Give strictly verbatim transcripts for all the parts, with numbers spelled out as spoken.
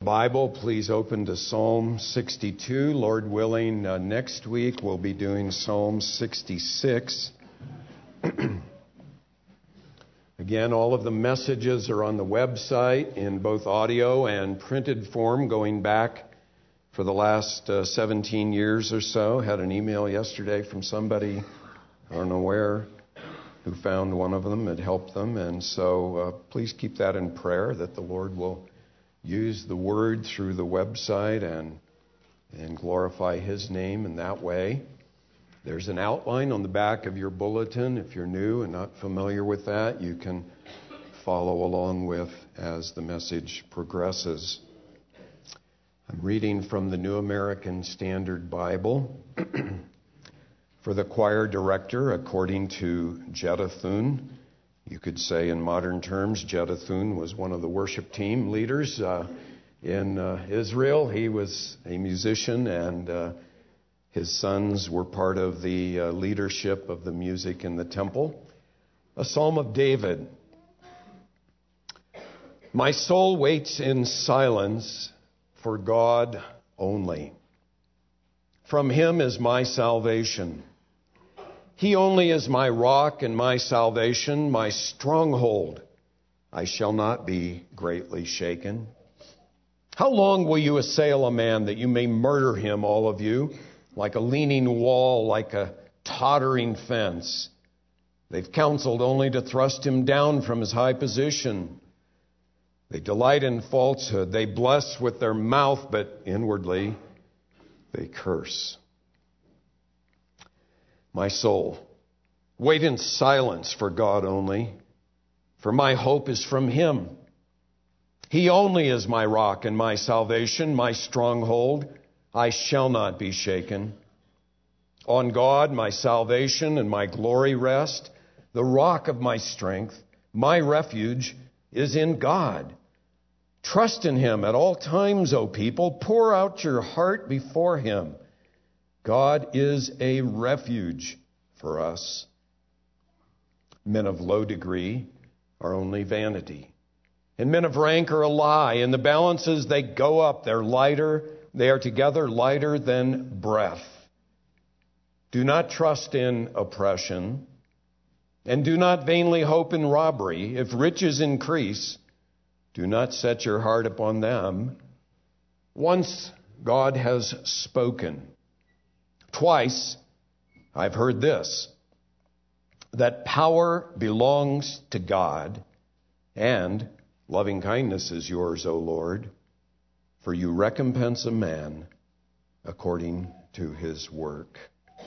Bible, please open to Psalm sixty-two. Lord willing, uh, next week we'll be doing Psalm sixty-six. Again, all of the messages are on the website in both audio and printed form going back for the last uh, seventeen years or so. Had an email yesterday from somebody, I don't know where, who found one of them. It helped them. And so uh, please keep that in prayer, that the Lord will use the word through the website and and glorify His name in that way. There's an outline on the back of your bulletin. If you're new and not familiar with that, you can follow along with as the message progresses. I'm reading from the New American Standard Bible. For the choir director, according to Jeduthun, you could say in modern terms, Jeduthun was one of the worship team leaders uh, in uh, Israel. He was a musician, and uh, his sons were part of the uh, leadership of the music in the temple. A Psalm of David. My soul waits in silence for God only. From Him is my salvation. He only is my rock and my salvation, my stronghold. I shall not be greatly shaken. How long will you assail a man that you may murder him, all of you, like a leaning wall, like a tottering fence? They've counseled only to thrust him down from his high position. They delight in falsehood. They bless with their mouth, but inwardly they curse. My soul, wait in silence for God only, for my hope is from Him. He only is my rock and my salvation, my stronghold. I shall not be shaken. On God, my salvation and my glory rest. The rock of my strength, my refuge is in God. Trust in Him at all times, O people. Pour out your heart before Him. God is a refuge for us. Men of low degree are only vanity, and men of rank are a lie. In the balances they go up, they're lighter, they are together lighter than breath. Do not trust in oppression, and do not vainly hope in robbery. If riches increase, do not set your heart upon them. Once God has spoken. Twice I've heard this, that power belongs to God, and loving kindness is yours, O Lord, for you recompense a man according to his work.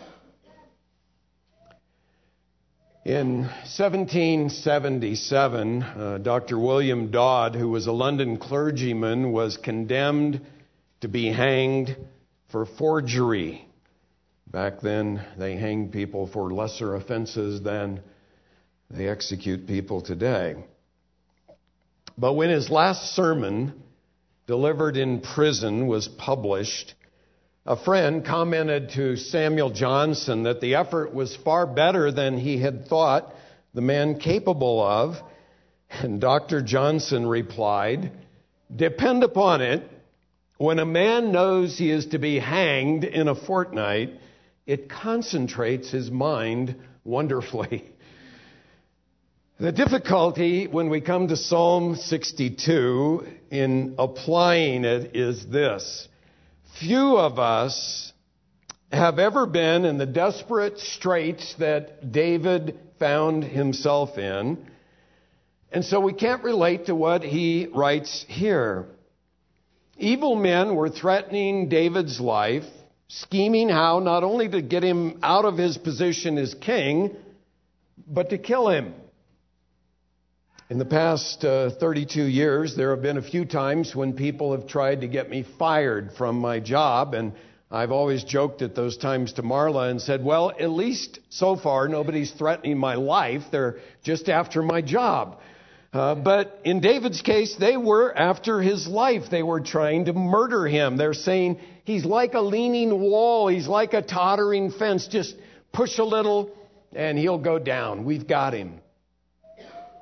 In seventeen seventy-seven, uh, Doctor William Dodd, who was a London clergyman, was condemned to be hanged for forgery. Back then, they hanged people for lesser offenses than they execute people today. But when his last sermon, delivered in prison, was published, a friend commented to Samuel Johnson that the effort was far better than he had thought the man capable of. And Doctor Johnson replied, "Depend upon it, when a man knows he is to be hanged in a fortnight, it concentrates his mind wonderfully." The difficulty when we come to Psalm sixty-two in applying it is this. Few of us have ever been in the desperate straits that David found himself in, and so we can't relate to what he writes here. Evil men were threatening David's life, scheming how not only to get him out of his position as king, but to kill him. In the past uh, thirty-two years, there have been a few times when people have tried to get me fired from my job, and I've always joked at those times to Marla and said, well, at least so far nobody's threatening my life. They're just after my job. Uh, but in David's case, they were after his life. They were trying to murder him. They're saying he's like a leaning wall. He's like a tottering fence. Just push a little and he'll go down. We've got him.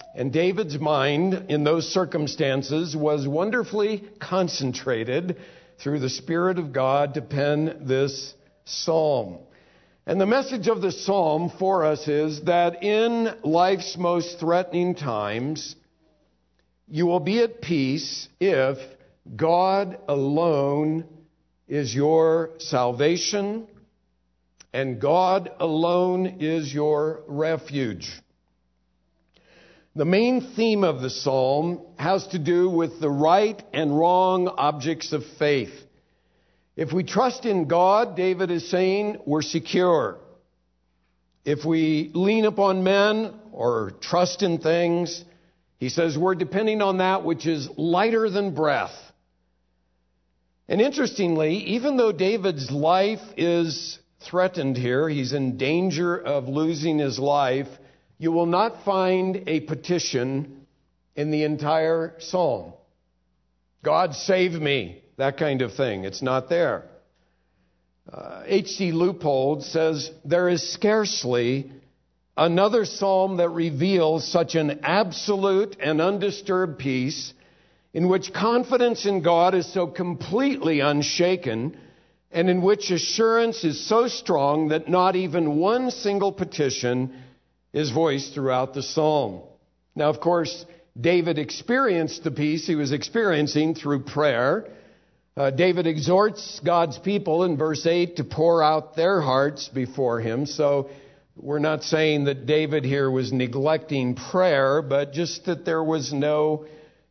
And David's mind in those circumstances was wonderfully concentrated through the Spirit of God to pen this psalm. And the message of the psalm for us is that in life's most threatening times, you will be at peace if God alone is your salvation and God alone is your refuge. The main theme of the psalm has to do with the right and wrong objects of faith. If we trust in God, David is saying, we're secure. If we lean upon men or trust in things, he says we're depending on that which is lighter than breath. And interestingly, even though David's life is threatened here, he's in danger of losing his life, you will not find a petition in the entire psalm. God save me, that kind of thing. It's not there. Uh, H C Leupold says, there is scarcely another psalm that reveals such an absolute and undisturbed peace in which confidence in God is so completely unshaken and in which assurance is so strong that not even one single petition is voiced throughout the psalm. Now, of course, David experienced the peace he was experiencing through prayer. Uh, David exhorts God's people in verse eight to pour out their hearts before him. So we're not saying that David here was neglecting prayer, but just that there was no,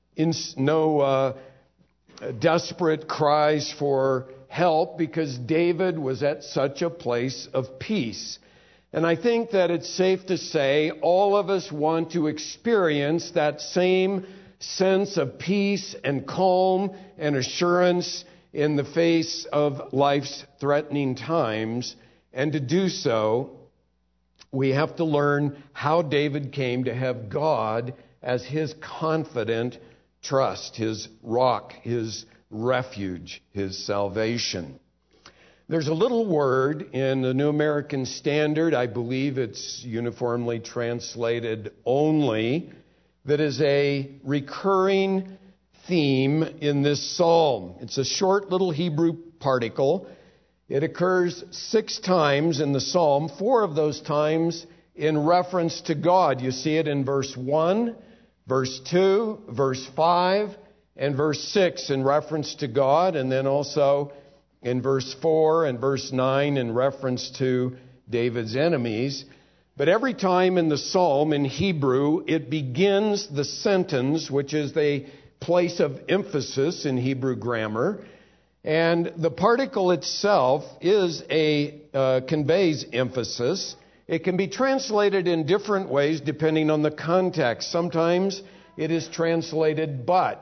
no uh, desperate cries for help because David was at such a place of peace. And I think that it's safe to say all of us want to experience that same sense of peace and calm and assurance in the face of life's threatening times. And to do so, we have to learn how David came to have God as his confident trust, his rock, his refuge, his salvation. There's a little word in the New American Standard, I believe it's uniformly translated only, that is a recurring theme in this psalm. It's a short little Hebrew particle. It occurs six times in the psalm, four of those times in reference to God. You see it in verse one, verse two, verse five, and verse six in reference to God, and then also in verse four and verse nine in reference to David's enemies. But every time in the psalm in Hebrew, it begins the sentence, which is the place of emphasis in Hebrew grammar. And the particle itself is a uh, conveys emphasis. It can be translated in different ways depending on the context. Sometimes it is translated but.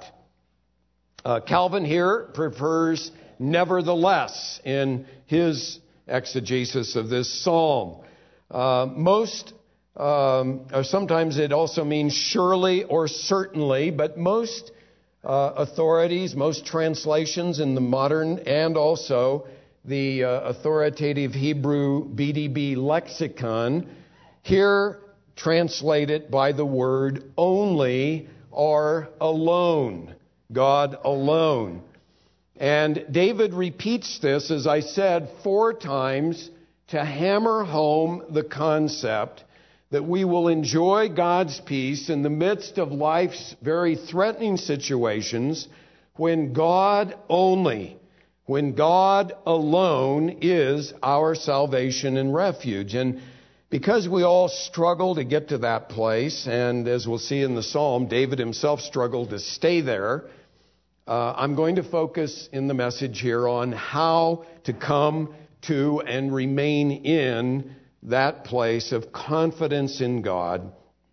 Uh, Calvin here prefers nevertheless in his exegesis of this psalm. Uh, most, um, or sometimes it also means surely or certainly, but most uh, authorities, most translations in the modern and also the uh, authoritative Hebrew B D B lexicon here translate it by the word only or alone, God alone. And David repeats this, as I said, four times to hammer home the concept that we will enjoy God's peace in the midst of life's very threatening situations when God only, when God alone is our salvation and refuge. And because we all struggle to get to that place, and as we'll see in the psalm, David himself struggled to stay there, Uh, I'm going to focus in the message here on how to come to and remain in that place of confidence in God,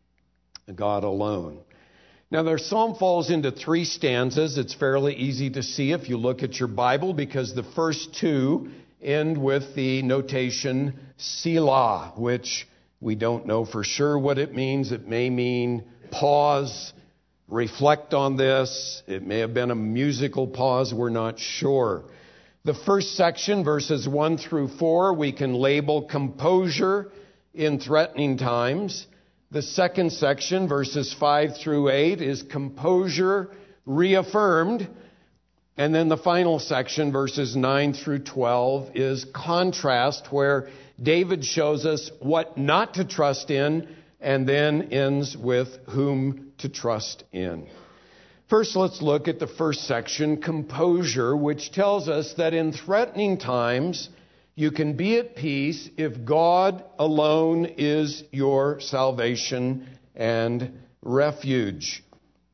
God alone. Now, their psalm falls into three stanzas. It's fairly easy to see if you look at your Bible because the first two end with the notation Selah, which we don't know for sure what it means. It may mean pause, reflect on this. It may have been a musical pause. We're not sure. The first section, verses one through four, we can label composure in threatening times. The second section, verses five through eight, is composure reaffirmed. And then the final section, verses nine through twelve, is contrast, where David shows us what not to trust in, and then ends with whom to trust in. First, let's look at the first section, composure, which tells us that in threatening times, you can be at peace if God alone is your salvation and refuge.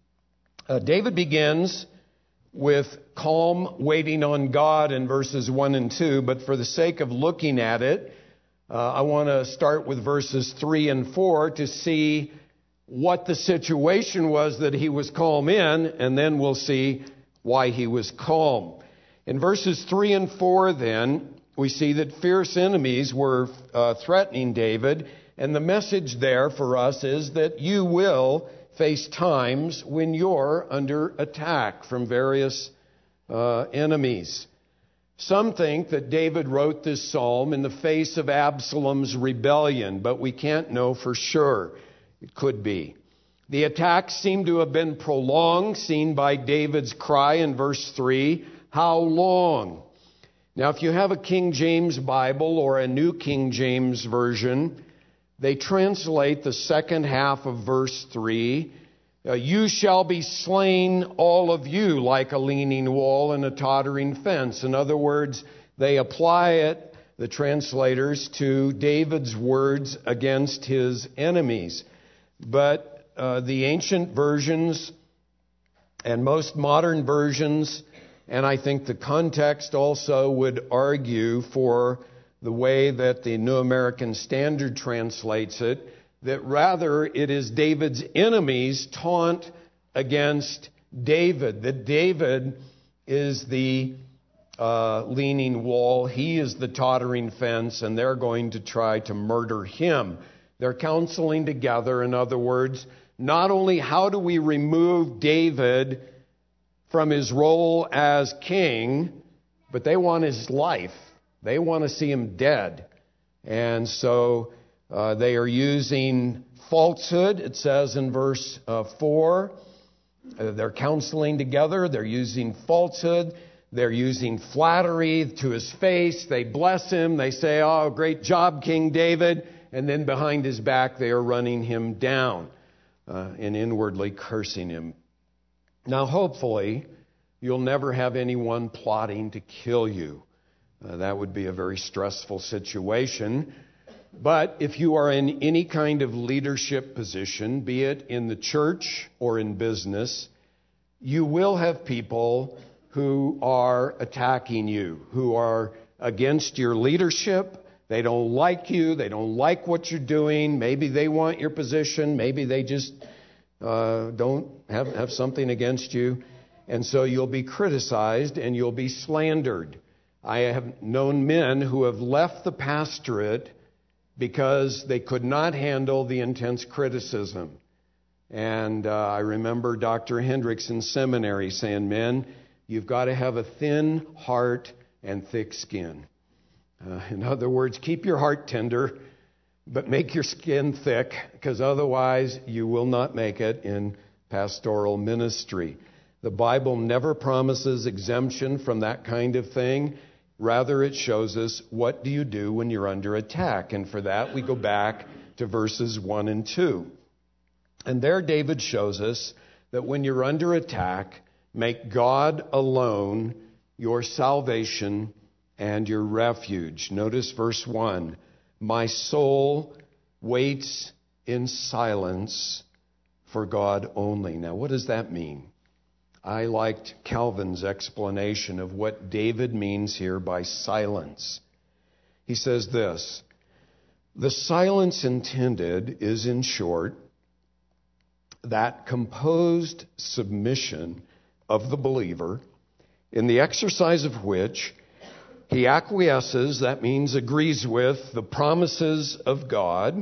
Uh, David begins with calm waiting on God in verses one and two, but for the sake of looking at it, uh, I want to start with verses three and four to see what the situation was that he was calm in, and then we'll see why he was calm. In verses three and four, then, we see that fierce enemies were uh, threatening David, and the message there for us is that you will face times when you're under attack from various uh, enemies. Some think that David wrote this psalm in the face of Absalom's rebellion, but we can't know for sure. It could be. The attacks seem to have been prolonged, seen by David's cry in verse three, "How long?" Now, if you have a King James Bible or a New King James Version, they translate the second half of verse three, "You shall be slain, all of you, like a leaning wall and a tottering fence." In other words, they apply it, the translators, to David's words against his enemies. But uh, the ancient versions and most modern versions, and I think the context also, would argue for the way that the New American Standard translates it, that rather it is David's enemies taunt against David, that David is the uh, leaning wall, he is the tottering fence, and they're going to try to murder him. They're counseling together, in other words, not only how do we remove David from his role as king, but they want his life. They want to see him dead. And so uh, they are using falsehood, it says in verse uh, four. Uh, they're counseling together. They're using falsehood. They're using flattery to his face. They bless him. They say, "Oh, great job, King David." And then behind his back, they are running him down uh, and inwardly cursing him. Now, hopefully, you'll never have anyone plotting to kill you. Uh, that would be a very stressful situation. But if you are in any kind of leadership position, be it in the church or in business, you will have people who are attacking you, who are against your leadership. They don't like you. They don't like what you're doing. Maybe they want your position. Maybe they just uh, don't have, have something against you. And so you'll be criticized and you'll be slandered. I have known men who have left the pastorate because they could not handle the intense criticism. And uh, I remember Doctor Hendricks in seminary saying, "Men, you've got to have a thin heart and thick skin." Uh, in other words, keep your heart tender, but make your skin thick, because otherwise you will not make it in pastoral ministry. The Bible never promises exemption from that kind of thing. Rather, it shows us what do you do when you're under attack. And for that, we go back to verses one and two. And there David shows us that when you're under attack, make God alone your salvation and your refuge. Notice verse one. "My soul waits in silence for God only." Now, what does that mean? I liked Calvin's explanation of what David means here by silence. He says this: "The silence intended is, in short, that composed submission of the believer, in the exercise of which he acquiesces, that means agrees with, the promises of God,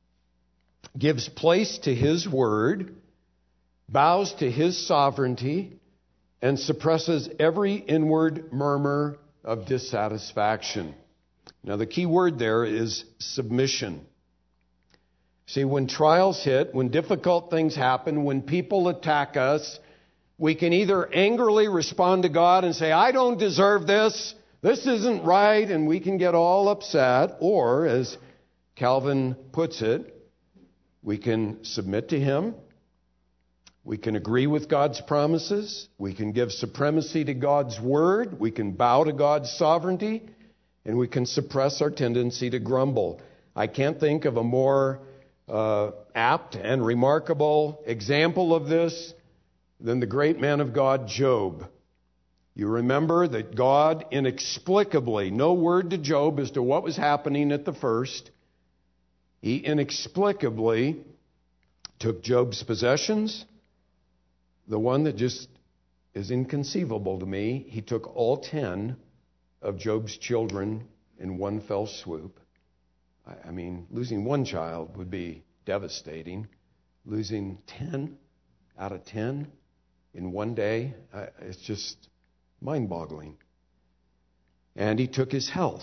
gives place to his word, bows to his sovereignty, and suppresses every inward murmur of dissatisfaction." Now, the key word there is submission. See, when trials hit, when difficult things happen, when people attack us, we can either angrily respond to God and say, I don't deserve this, this isn't right, and we can get all upset. Or, as Calvin puts it, we can submit to Him. We can agree with God's promises. We can give supremacy to God's word. We can bow to God's sovereignty. And we can suppress our tendency to grumble. I can't think of a more uh, apt and remarkable example of this than the great man of God, Job. You remember that God inexplicably, no word to Job as to what was happening at the first, He inexplicably took Job's possessions. The one that just is inconceivable to me, He took all ten of Job's children in one fell swoop. I mean, losing one child would be devastating. Losing ten out of ten in one day, it's just mind-boggling. And He took his health.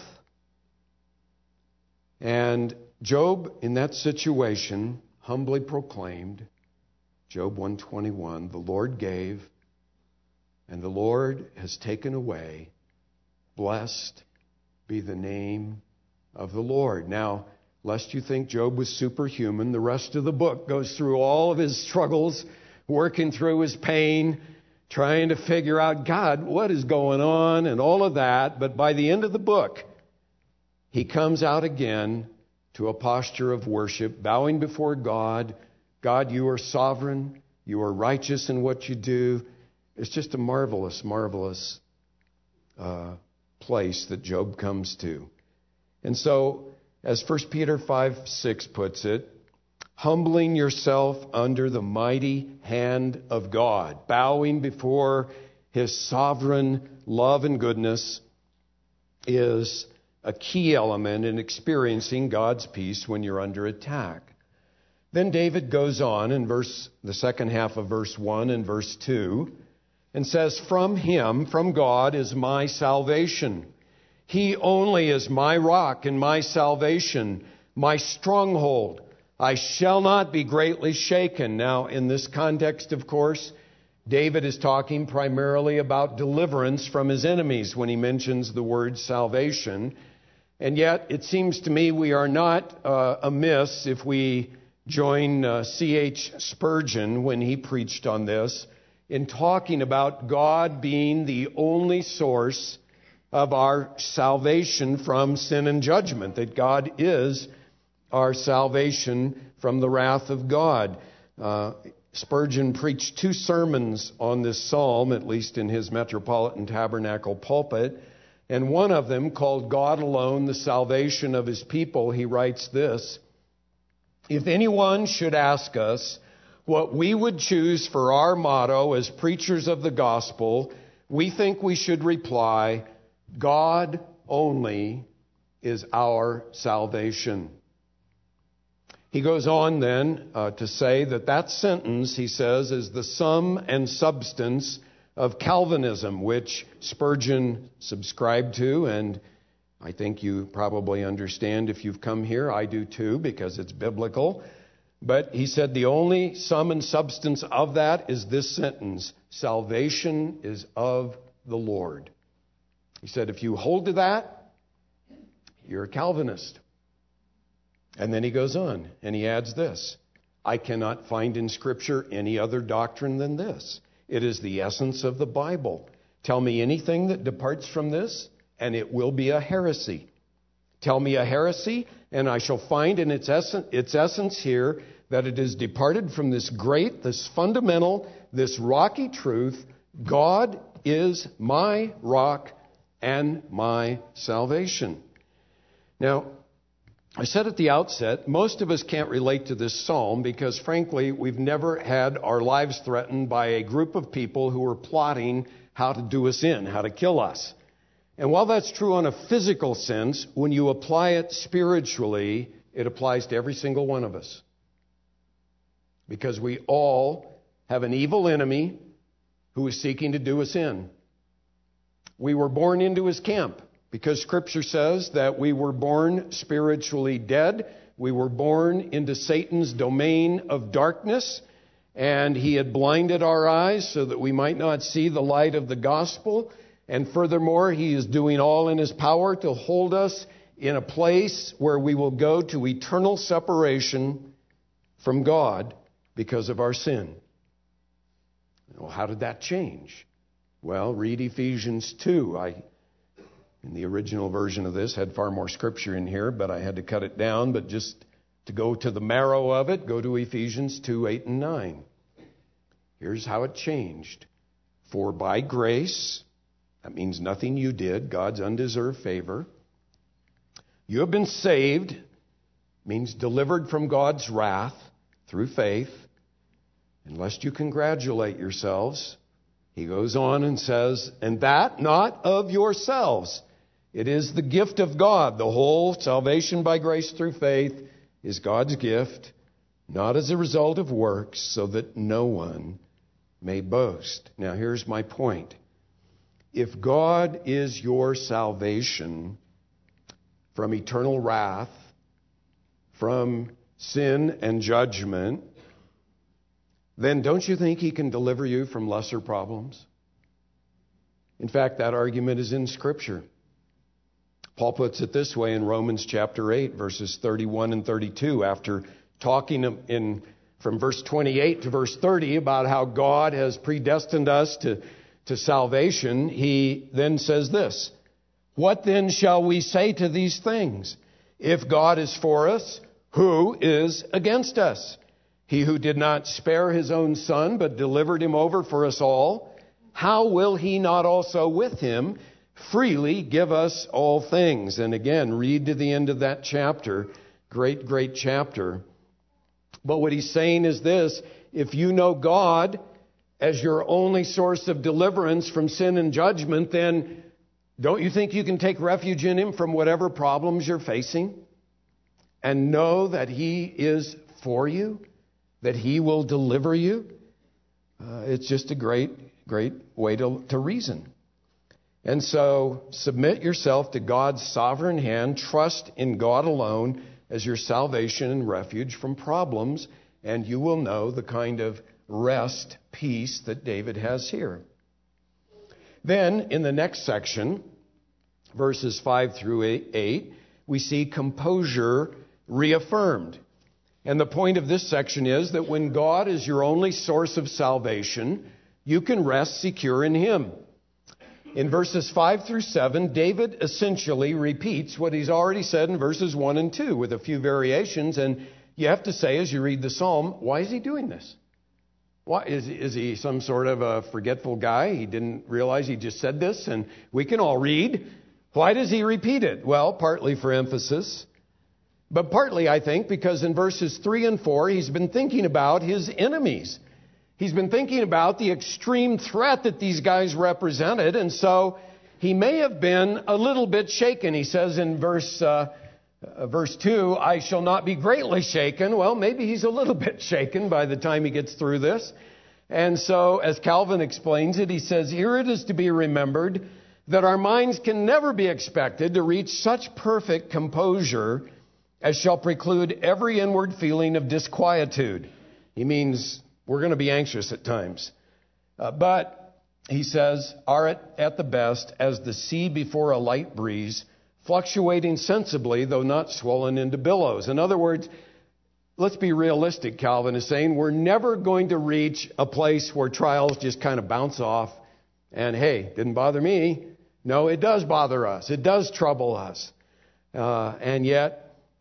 And Job, in that situation, humbly proclaimed, Job one twenty-one, the Lord gave, and the Lord has taken away. Blessed be the name of the Lord. Now, lest you think Job was superhuman, the rest of the book goes through all of his struggles, working through his pain, trying to figure out, God, what is going on, and all of that. But by the end of the book, he comes out again to a posture of worship, bowing before God. God, you are sovereign. You are righteous in what you do. It's just a marvelous, marvelous uh, place that Job comes to. And so, as First Peter five six puts it, humbling yourself under the mighty hand of God, bowing before His sovereign love and goodness is a key element in experiencing God's peace when you're under attack. Then David goes on in verse, the second half of verse one and verse two, and says, from Him, from God, is my salvation. He only is my rock and my salvation, my stronghold. I shall not be greatly shaken. Now, in this context, of course, David is talking primarily about deliverance from his enemies when he mentions the word salvation. And yet, it seems to me we are not uh, amiss if we join uh, C H Spurgeon when he preached on this, in talking about God being the only source of our salvation from sin and judgment, that God is our salvation from the wrath of God. Uh, Spurgeon preached two sermons on this psalm, at least in his Metropolitan Tabernacle pulpit, and one of them, called God Alone, the Salvation of His People, he writes this: if anyone should ask us what we would choose for our motto as preachers of the gospel, we think we should reply, God only is our salvation. He goes on then uh, to say that that sentence, he says, is the sum and substance of Calvinism, which Spurgeon subscribed to, and I think you probably understand if you've come here. I do too, because it's biblical. But he said the only sum and substance of that is this sentence: salvation is of the Lord. He said if you hold to that, you're a Calvinist. And then he goes on and he adds this: I cannot find in Scripture any other doctrine than this. It is the essence of the Bible. Tell me anything that departs from this, and it will be a heresy. Tell me a heresy, and I shall find in its essence, its essence here that it is departed from this great, this fundamental, this rocky truth: God is my rock and my salvation. Now, I said at the outset, most of us can't relate to this psalm because, frankly, we've never had our lives threatened by a group of people who are plotting how to do us in, how to kill us. And while that's true on a physical sense, when you apply it spiritually, it applies to every single one of us. Because we all have an evil enemy who is seeking to do us in. We were born into his camp because Scripture says that we were born spiritually dead We were born into Satan's domain of darkness, and he had blinded our eyes so that we might not see the light of the gospel. And furthermore, he is doing all in his power to hold us in a place where we will go to eternal separation from God because of our sin. Well, how did that change? Well, read Ephesians two. I, in the original version of this, had far more scripture in here, but I had to cut it down. But just to go to the marrow of it, go to Ephesians two, eight, and nine. Here's how it changed. For by grace, that means nothing you did, God's undeserved favor, you have been saved, means delivered from God's wrath through faith, unless you congratulate yourselves. He goes on and says, and that not of yourselves. It is the gift of God. The whole salvation by grace through faith is God's gift, not as a result of works, so that no one may boast. Now here's my point. If God is your salvation from eternal wrath, from sin and judgment, then don't you think he can deliver you from lesser problems? In fact, that argument is in Scripture. Paul puts it this way in Romans chapter eight, verses thirty-one and thirty-two, after talking in from verse twenty-eight to verse thirty about how God has predestined us to, to salvation. He then says this, what then shall we say to these things? If God is for us, who is against us? He who did not spare his own son, but delivered him over for us all, how will he not also with him freely give us all things? And again, read to the end of that chapter. Great, great chapter. But what he's saying is this, if you know God as your only source of deliverance from sin and judgment, then don't you think you can take refuge in him from whatever problems you're facing? And know that he is for you? That he will deliver you? Uh, it's just a great, great way to, to reason. And so submit yourself to God's sovereign hand. Trust in God alone as your salvation and refuge from problems. And you will know the kind of rest, peace that David has here. Then in the next section, verses five through eight, we see composure reaffirmed. And the point of this section is that when God is your only source of salvation, you can rest secure in him. In verses five through seven, David essentially repeats what he's already said in verses one and two with a few variations. And you have to say as you read the psalm, why is he doing this? Why is, is he some sort of a forgetful guy? He didn't realize he just said this, and we can all read. Why does he repeat it? Well, partly for emphasis. But partly, I think, because in verses three and four, he's been thinking about his enemies. He's been thinking about the extreme threat that these guys represented. And so he may have been a little bit shaken. He says in verse uh, uh, verse two, I shall not be greatly shaken. Well, maybe he's a little bit shaken by the time he gets through this. And so, as Calvin explains it, he says, here it is to be remembered that our minds can never be expected to reach such perfect composure as shall preclude every inward feeling of disquietude. He means we're going to be anxious at times. Uh, but, he says, are at, at the best as the sea before a light breeze, fluctuating sensibly, though not swollen into billows. In other words, let's be realistic, Calvin is saying. We're never going to reach a place where trials just kind of bounce off and, hey, didn't bother me. No, it does bother us. It does trouble us. Uh, and yet,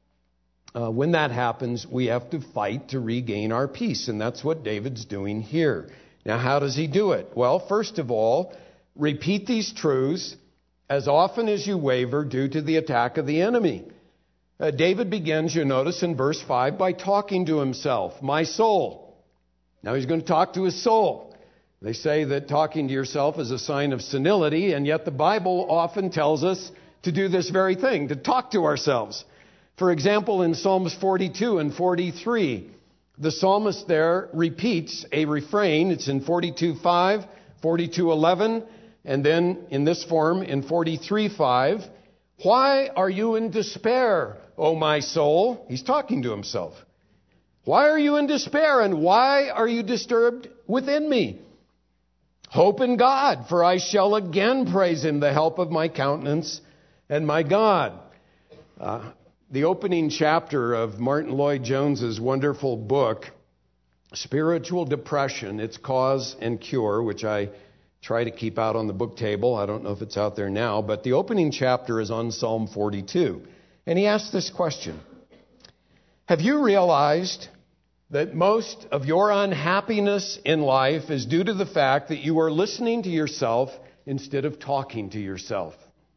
Uh, when that happens, we have to fight to regain our peace. And that's what David's doing here. Now, how does he do it? Well, first of all, repeat these truths as often as you waver due to the attack of the enemy. Uh, David begins, you notice, in verse five by talking to himself, my soul. Now he's going to talk to his soul. They say that talking to yourself is a sign of senility, and yet the Bible often tells us to do this very thing, to talk to ourselves. For example, in Psalms forty-two and forty-three, the psalmist there repeats a refrain. It's in forty-two five, forty-two eleven, and then in this form in forty-three five. Why are you in despair, O my soul? He's talking to himself. Why are you in despair, and why are you disturbed within me? Hope in God, for I shall again praise him, the help of my countenance and my God. Uh, the opening chapter of Martin Lloyd-Jones's wonderful book, Spiritual Depression, Its Cause and Cure, which I try to keep out on the book table. I don't know if it's out there now, but the opening chapter is on Psalm forty-two. And he asks this question: have you realized that most of your unhappiness in life is due to the fact that you are listening to yourself instead of talking to yourself?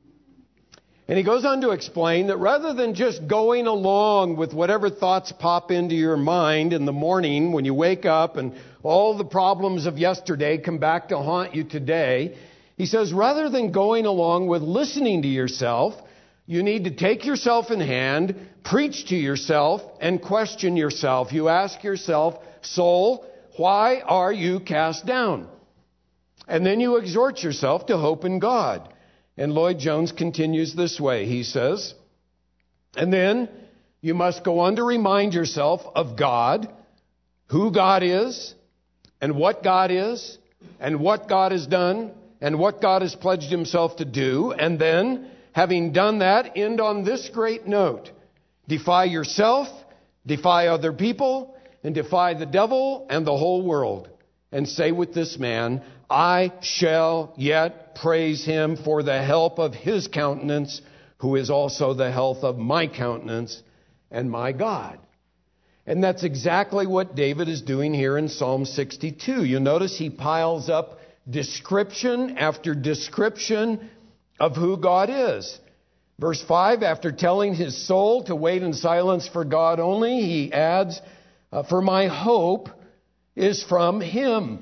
And he goes on to explain that rather than just going along with whatever thoughts pop into your mind in the morning when you wake up and all the problems of yesterday come back to haunt you today, he says rather than going along with listening to yourself, you need to take yourself in hand, preach to yourself, and question yourself. You ask yourself, soul, why are you cast down? And then you exhort yourself to hope in God. And Lloyd-Jones continues this way. He says, and then you must go on to remind yourself of God, who God is, and what God is, and what God has done, and what God has pledged himself to do. And then, having done that, end on this great note: defy yourself, defy other people, and defy the devil and the whole world. And say with this man, I shall yet praise him for the help of his countenance, who is also the health of my countenance and my God. And that's exactly what David is doing here in Psalm sixty-two. You notice he piles up description after description of who God is. Verse five, after telling his soul to wait in silence for God only, he adds, for my hope is from him.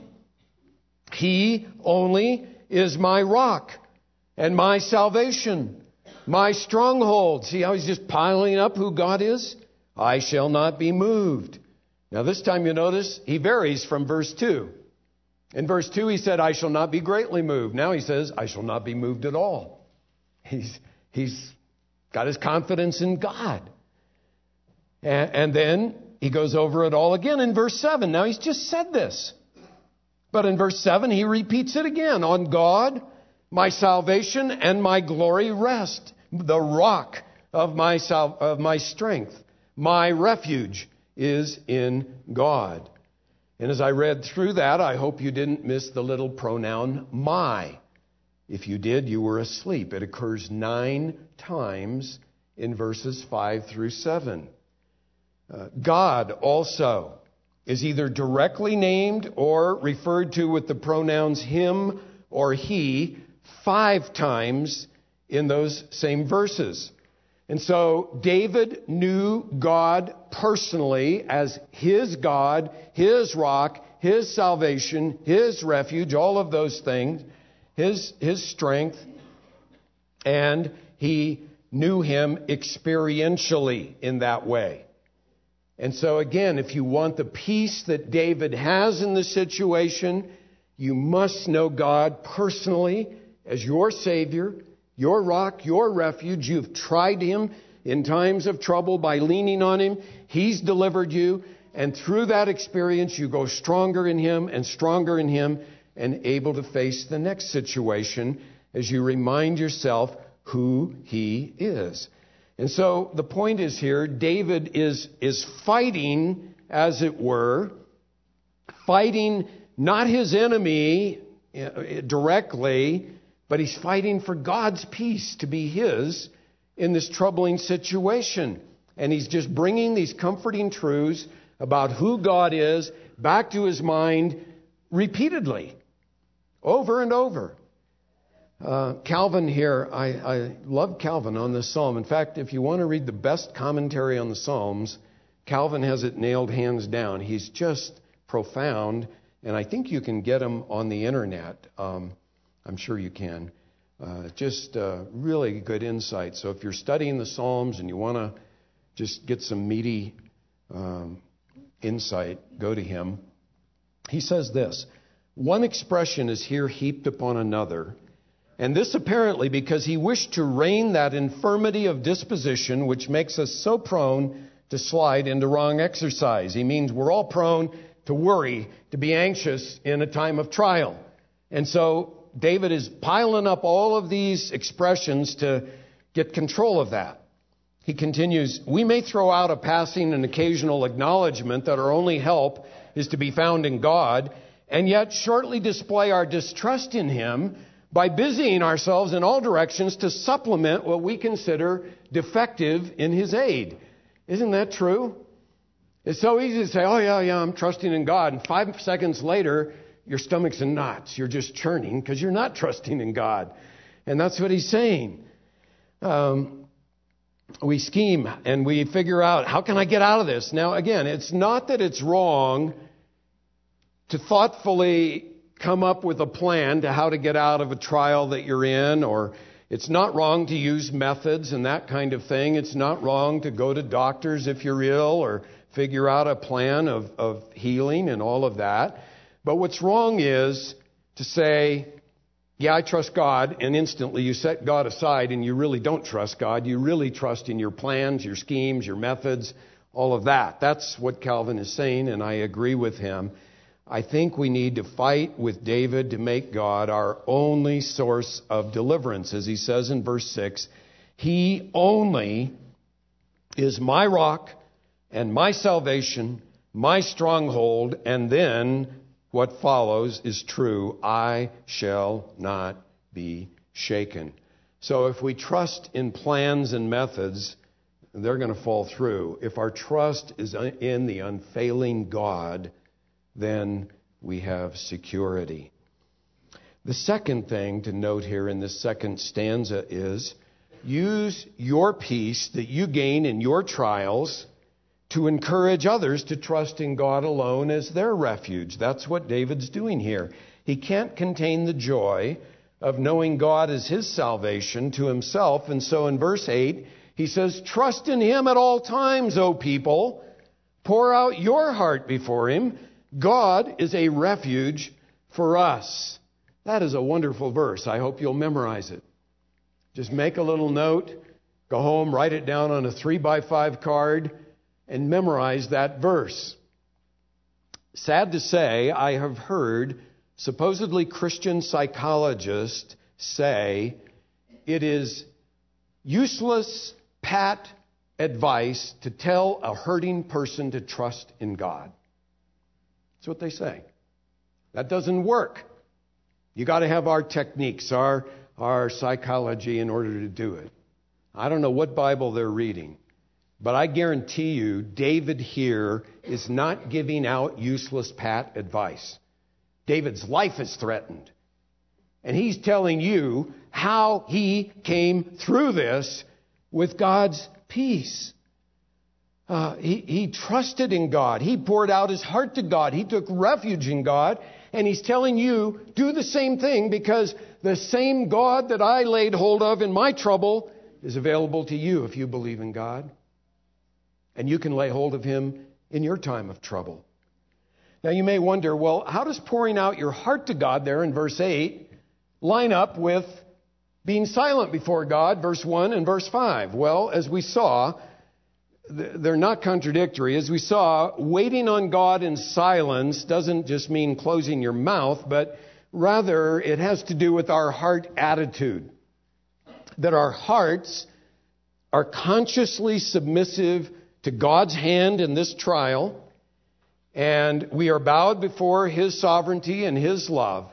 He only is my rock and my salvation, my stronghold. See how he's just piling up who God is? I shall not be moved. Now this time you notice he varies from verse two. In verse two he said, I shall not be greatly moved. Now he says, I shall not be moved at all. He's, he's got his confidence in God. And, and then he goes over it all again in verse seven. Now he's just said this. But in verse seven, he repeats it again. On God, my salvation and my glory rest. The rock of my, sal- of my strength. My refuge is in God. And as I read through that, I hope you didn't miss the little pronoun my. If you did, you were asleep. It occurs nine times in verses five through seven. Uh, God also is either directly named or referred to with the pronouns him or he five times in those same verses. And so David knew God personally as his God, his rock, his salvation, his refuge, all of those things, his, his strength, and he knew him experientially in that way. And so again, if you want the peace that David has in the situation, you must know God personally as your Savior, your rock, your refuge. You've tried him in times of trouble by leaning on him. He's delivered you. And through that experience, you go stronger in him and stronger in him and able to face the next situation as you remind yourself who he is. And so the point is here, David is, is fighting, as it were, fighting not his enemy directly, but he's fighting for God's peace to be his in this troubling situation. And he's just bringing these comforting truths about who God is back to his mind repeatedly, over and over. Uh, Calvin here, I, I love Calvin on this psalm. In fact, if you want to read the best commentary on the Psalms, Calvin has it nailed hands down. He's just profound, and I think you can get him on the internet. Um, I'm sure you can. Uh, just uh, really good insight. So if you're studying the Psalms and you want to just get some meaty um, insight, go to him. He says this: one expression is here heaped upon another, And this apparently because he wished to rein that infirmity of disposition which makes us so prone to slide into wrong exercise. He means we're all prone to worry, to be anxious in a time of trial. And so David is piling up all of these expressions to get control of that. He continues, we may throw out a passing and occasional acknowledgement that our only help is to be found in God, and yet shortly display our distrust in him by busying ourselves in all directions to supplement what we consider defective in his aid. Isn't that true? It's so easy to say, oh yeah, yeah, I'm trusting in God. And five seconds later, your stomach's in knots. You're just churning because you're not trusting in God. And that's what he's saying. Um, we scheme and we figure out, how can I get out of this? Now, again, it's not that it's wrong to thoughtfully come up with a plan to how to get out of a trial that you're in, or it's not wrong to use methods and that kind of thing. It's not wrong to go to doctors if you're ill or figure out a plan of, of healing and all of that. But what's wrong is to say, yeah, I trust God, and instantly you set God aside and you really don't trust God. You really trust in your plans, your schemes, your methods, all of that. That's what Calvin is saying, and I agree with him. I think we need to fight with David to make God our only source of deliverance. As he says in verse six, he only is my rock and my salvation, my stronghold, and then what follows is true. I shall not be shaken. So if we trust in plans and methods, they're going to fall through. If our trust is in the unfailing God, then we have security. The second thing to note here in this second stanza is use your peace that you gain in your trials to encourage others to trust in God alone as their refuge. That's what David's doing here. He can't contain the joy of knowing God as his salvation to himself. And so in verse eight, he says, trust in him at all times, O people. Pour out your heart before him. God is a refuge for us. That is a wonderful verse. I hope you'll memorize it. Just make a little note, go home, write it down on a three by five card, and memorize that verse. Sad to say, I have heard supposedly Christian psychologists say it is useless, pat advice to tell a hurting person to trust in God. That's what they say. That doesn't work. You got to have our techniques, our, our psychology in order to do it. I don't know what Bible they're reading, but I guarantee you David here is not giving out useless pat advice. David's life is threatened. And he's telling you how he came through this with God's peace. Uh, he, he trusted in God. He poured out his heart to God. He took refuge in God. And he's telling you, do the same thing, because the same God that I laid hold of in my trouble is available to you if you believe in God. And you can lay hold of him in your time of trouble. Now you may wonder, well, how does pouring out your heart to God there in verse eight line up with being silent before God, verse one and verse five? Well, as we saw, they're not contradictory. As we saw, waiting on God in silence doesn't just mean closing your mouth, but rather it has to do with our heart attitude. That our hearts are consciously submissive to God's hand in this trial, and we are bowed before his sovereignty and his love.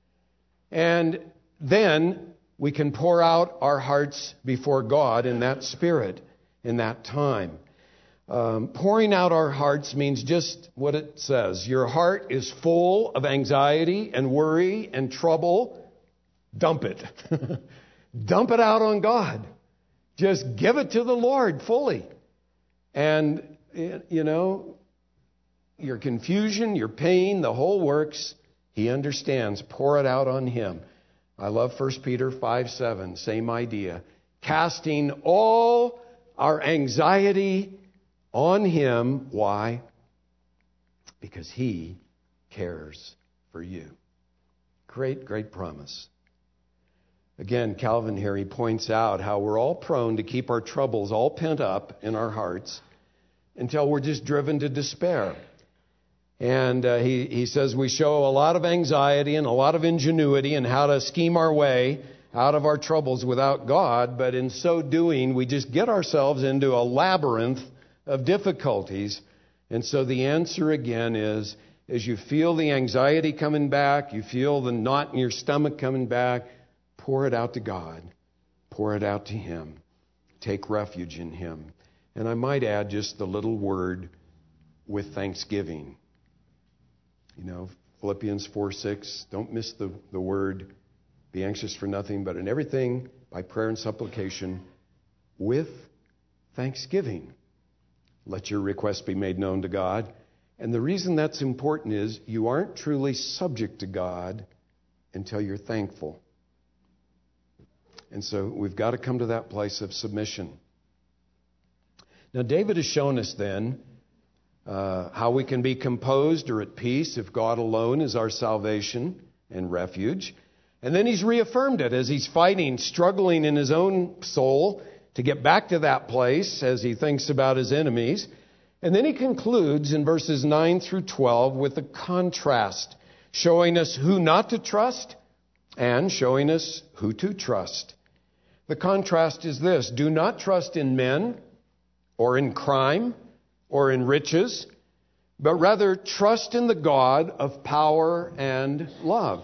And then we can pour out our hearts before God in that spirit, in that time. Um, pouring out our hearts means just what it says. Your heart is full of anxiety and worry and trouble. Dump it. Dump it out on God. Just give it to the Lord fully. And, you know, your confusion, your pain, the whole works, he understands. Pour it out on him. I love First Peter five seven, same idea. Casting all our anxiety on him. Why? Because he cares for you. Great, great promise. Again, Calvin here, he points out how we're all prone to keep our troubles all pent up in our hearts until we're just driven to despair. And uh, he, he says we show a lot of anxiety and a lot of ingenuity in how to scheme our way out of our troubles without God, but in so doing, we just get ourselves into a labyrinth of difficulties. And so the answer again is, as you feel the anxiety coming back, you feel the knot in your stomach coming back, pour it out to God. Pour it out to Him. Take refuge in Him. And I might add just the little word, with thanksgiving. You know, Philippians four six, don't miss the, the word, be anxious for nothing, but in everything, by prayer and supplication, with thanksgiving. Let your requests be made known to God. And the reason that's important is you aren't truly subject to God until you're thankful. And so we've got to come to that place of submission. Now, David has shown us then uh, how we can be composed or at peace if God alone is our salvation and refuge. And then he's reaffirmed it as he's fighting, struggling in his own soul to get back to that place as he thinks about his enemies. And then he concludes in verses nine through twelve with a contrast, showing us who not to trust and showing us who to trust. The contrast is this: do not trust in men or in crime or in riches, but rather trust in the God of power and love.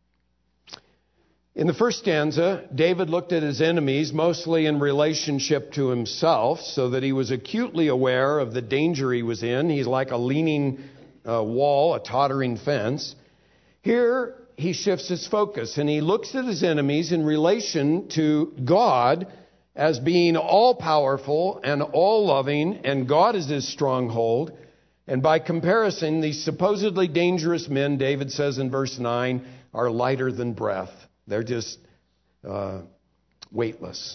In the first stanza, David looked at his enemies mostly in relationship to himself, so that he was acutely aware of the danger he was in. He's like a leaning uh, wall, a tottering fence. Here, he shifts his focus, and he looks at his enemies in relation to God as being all-powerful and all-loving, and God is his stronghold. And by comparison, these supposedly dangerous men, David says in verse nine, are lighter than breath. They're just uh, weightless.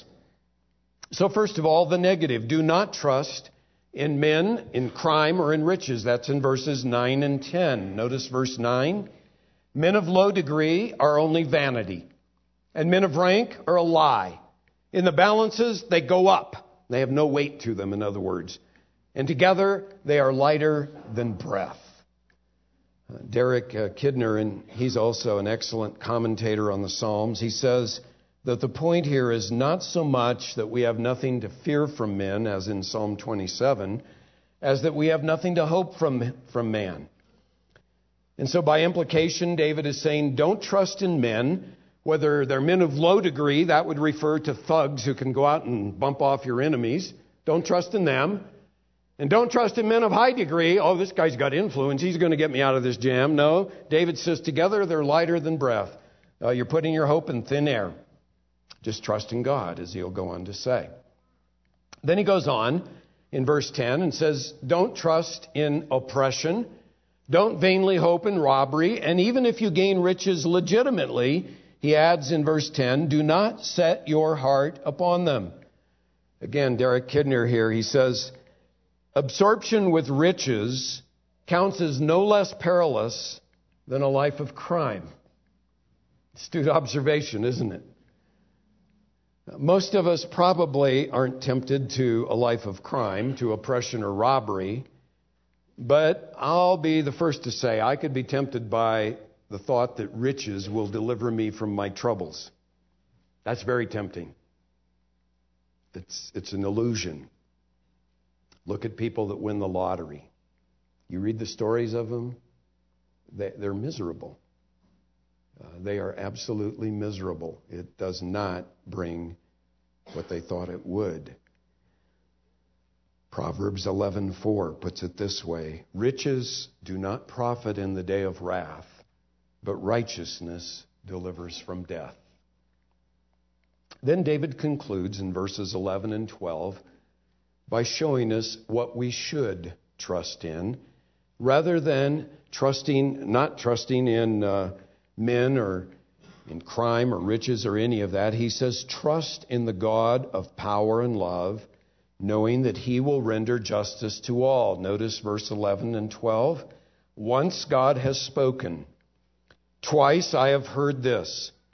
So first of all, the negative. Do not trust in men, in crime, or in riches. That's in verses nine and ten. Notice verse nine. Men of low degree are only vanity, and men of rank are a lie. In the balances, they go up. They have no weight to them, in other words. And together, they are lighter than breath. Uh, Derek uh, Kidner, and he's also an excellent commentator on the Psalms, he says that the point here is not so much that we have nothing to fear from men, as in Psalm twenty-seven, as that we have nothing to hope from, from man. And so by implication, David is saying, don't trust in men, whether they're men of low degree. That would refer to thugs who can go out and bump off your enemies. Don't trust in them. And don't trust in men of high degree. Oh, this guy's got influence. He's going to get me out of this jam. No, David says together they're lighter than breath. Uh, you're putting your hope in thin air. Just trust in God, as he'll go on to say. Then he goes on in verse ten and says, don't trust in oppression. Don't vainly hope in robbery. And even if you gain riches legitimately, he adds in verse ten, do not set your heart upon them. Again, Derek Kidner here, he says, absorption with riches counts as no less perilous than a life of crime. Astute observation, isn't it? Most of us probably aren't tempted to a life of crime, to oppression or robbery. But I'll be the first to say I could be tempted by the thought that riches will deliver me from my troubles. That's very tempting. It's, it's an illusion. Look at people that win the lottery. You read the stories of them, they, they're miserable. Uh, they are absolutely miserable. It does not bring what they thought it would. Proverbs eleven four puts it this way, riches do not profit in the day of wrath, but righteousness delivers from death. Then David concludes in verses eleven and twelve by showing us what we should trust in, rather than trusting, not trusting in uh, men or in crime or riches or any of that. He says, trust in the God of power and love, knowing that he will render justice to all. Notice verse eleven and twelve. Once God has spoken. Twice I have heard this.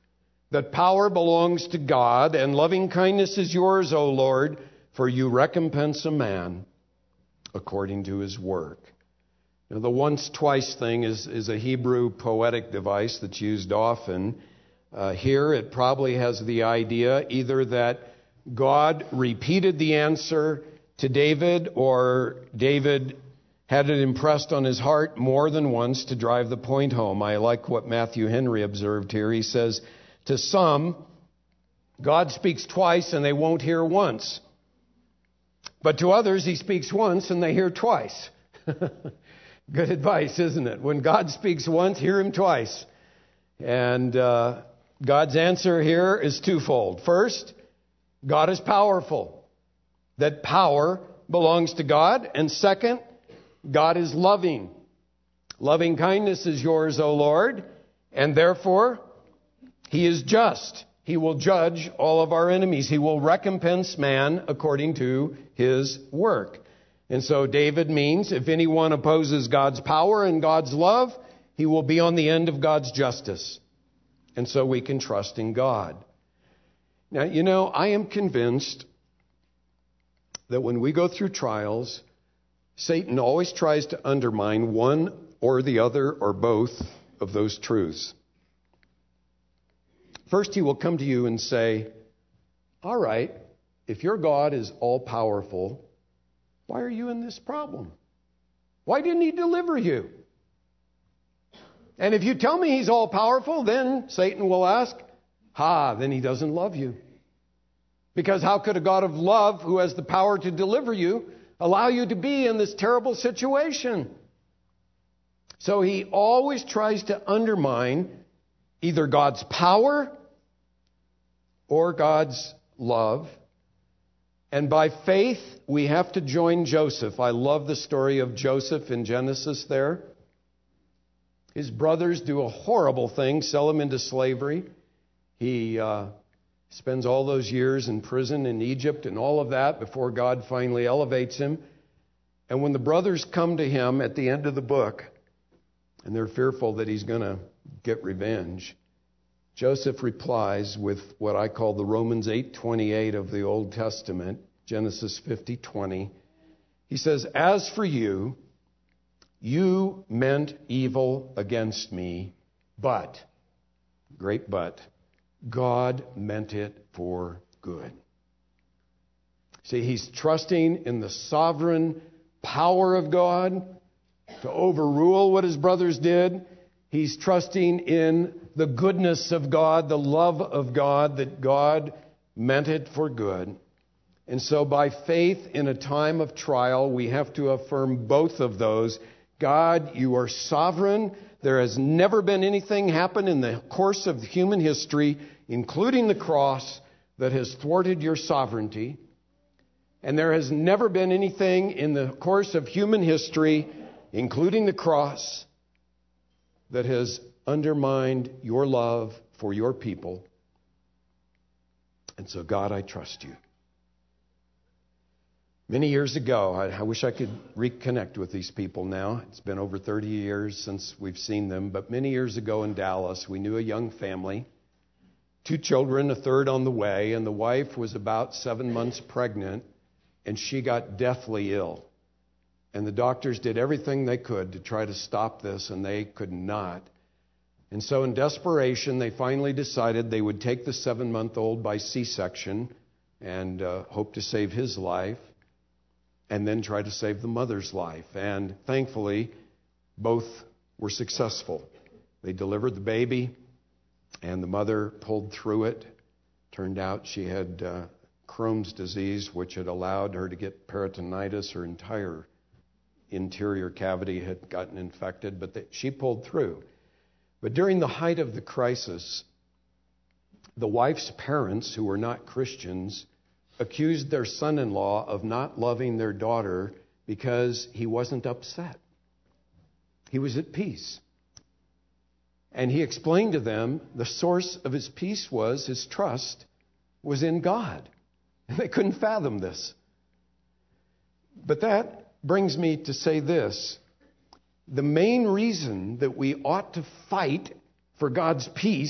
that power belongs to God, and loving kindness is yours, O Lord, for you recompense a man according to his work. Now, the once-twice thing is, is a Hebrew poetic device that's used often. Uh, here it probably has the idea either that God repeated the answer to David, or David had it impressed on his heart more than once to drive the point home. I like what Matthew Henry observed here. He says, to some, God speaks twice and they won't hear once. But to others, he speaks once and they hear twice. Good advice, isn't it? When God speaks once, hear him twice. And uh, God's answer here is twofold. First, God is powerful. That power belongs to God. And second, God is loving. Loving kindness is yours, O Lord, and therefore he is just. He will judge all of our enemies. He will recompense man according to his work. And so David means if anyone opposes God's power and God's love, he will be on the end of God's justice. And so we can trust in God. Now, you know, I am convinced that when we go through trials, Satan always tries to undermine one or the other or both of those truths. First, he will come to you and say, all right, if your God is all-powerful, why are you in this problem? Why didn't he deliver you? And if you tell me he's all-powerful, then Satan will ask, ha, then he doesn't love you. Because how could a God of love, who has the power to deliver you, allow you to be in this terrible situation? So he always tries to undermine either God's power or God's love. And by faith, we have to join Joseph. I love the story of Joseph in Genesis there. His brothers do a horrible thing, sell him into slavery. He uh, spends all those years in prison in Egypt and all of that before God finally elevates him. And when the brothers come to him at the end of the book, and they're fearful that he's going to get revenge, Joseph replies with what I call the Romans eight twenty-eight of the Old Testament, Genesis fifty twenty. He says, as for you, you meant evil against me, but, great but, God meant it for good. See, he's trusting in the sovereign power of God to overrule what his brothers did. He's trusting in the goodness of God, the love of God, that God meant it for good. And so by faith in a time of trial, we have to affirm both of those. God, you are sovereign. There has never been anything happen in the course of human history, including the cross, that has thwarted your sovereignty. And there has never been anything in the course of human history, including the cross, that has undermined your love for your people. And so, God, I trust you. Many years ago, I, I wish I could reconnect with these people now. It's been over thirty years since we've seen them. But many years ago in Dallas, we knew a young family, two children, a third on the way, and the wife was about seven months pregnant, and she got deathly ill. And the doctors did everything they could to try to stop this, and they could not. And so in desperation, they finally decided they would take the seven-month-old by C-section and uh, hope to save his life, and then try to save the mother's life. And thankfully, both were successful. They delivered the baby, and the mother pulled through it. Turned out she had uh, Crohn's disease, which had allowed her to get peritonitis. Her entire interior cavity had gotten infected, but they, she pulled through. But during the height of the crisis, the wife's parents, who were not Christians, accused their son-in-law of not loving their daughter because he wasn't upset. He was at peace. And he explained to them the source of his peace was, his trust was in God. And they couldn't fathom this. But that brings me to say this. The main reason that we ought to fight for God's peace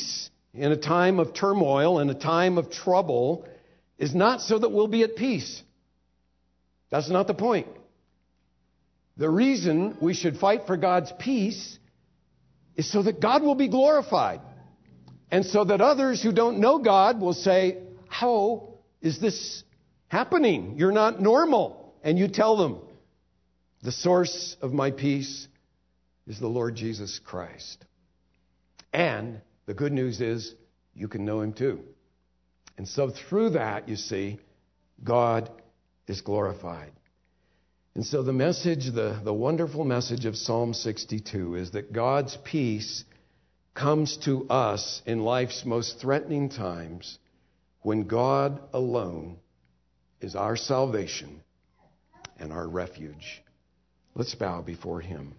in a time of turmoil, in a time of trouble, is not so that we'll be at peace. That's not the point. The reason we should fight for God's peace is so that God will be glorified. And so that others who don't know God will say, how is this happening? You're not normal. And you tell them, the source of my peace is the Lord Jesus Christ. And the good news is you can know him too. And so through that, you see, God is glorified. And so the message, the, the wonderful message of Psalm sixty-two is that God's peace comes to us in life's most threatening times when God alone is our salvation and our refuge. Let's bow before him.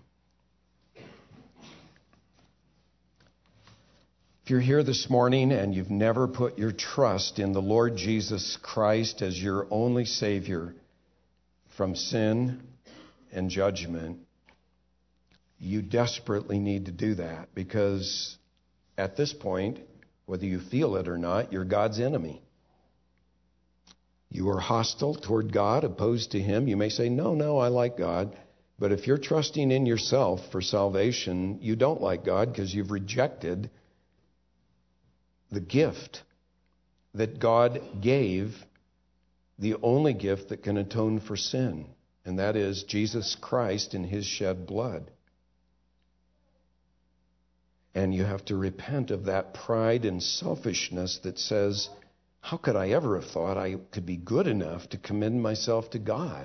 If you're here this morning and you've never put your trust in the Lord Jesus Christ as your only Savior from sin and judgment, you desperately need to do that, because at this point, whether you feel it or not, you're God's enemy. You are hostile toward God, opposed to him. You may say, no, no, I like God. But if you're trusting in yourself for salvation, you don't like God because you've rejected the gift that God gave, the only gift that can atone for sin, and that is Jesus Christ and his shed blood. And you have to repent of that pride and selfishness that says, how could I ever have thought I could be good enough to commend myself to God?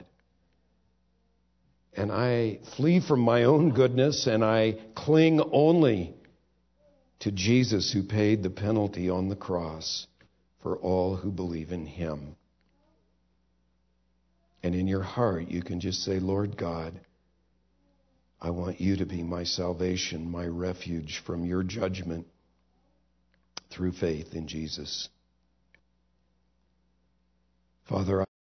And I flee from my own goodness and I cling only to Jesus, who paid the penalty on the cross for all who believe in him. And in your heart, you can just say, Lord God, I want you to be my salvation, my refuge from your judgment through faith in Jesus. Father,